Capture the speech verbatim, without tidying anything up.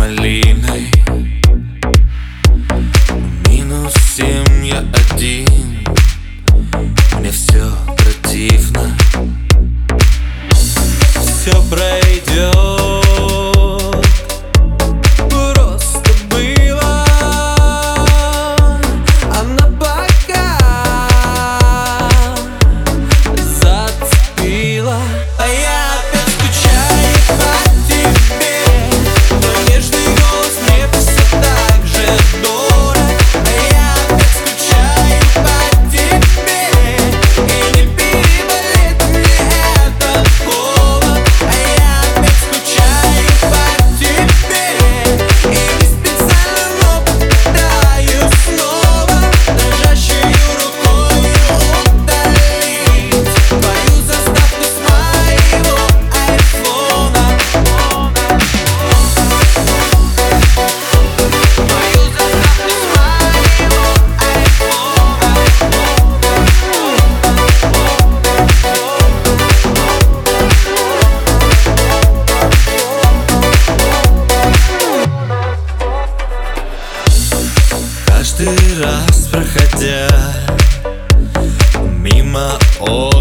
малиной. Минус семь, я один, мне все противно. Все пройдет, просто было. Она пока зацепила, а я опять скучаю по тебе. Твой нежный голос мне все так же дорог, а я опять скучаю по тебе. И не переболит мне этот голод, а я опять скучаю по тебе. И не специально, но пытаюсь снова дрожащей рукой удалить твою заставку с моего айфона. Твою заставку с моего Каждый раз, проходя мимо